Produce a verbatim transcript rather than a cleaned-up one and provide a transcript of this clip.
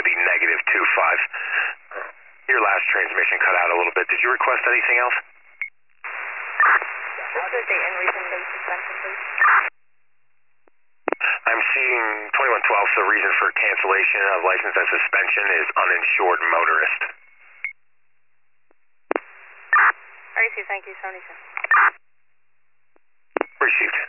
the negative two five. Your last transmission cut out a little bit. Did you request anything else? What's the date and reason for the suspension, please? I'm seeing twenty-one twelve, so reason for cancellation of license and suspension is uninsured motorist. Received, thank you, seventy-seven. Received.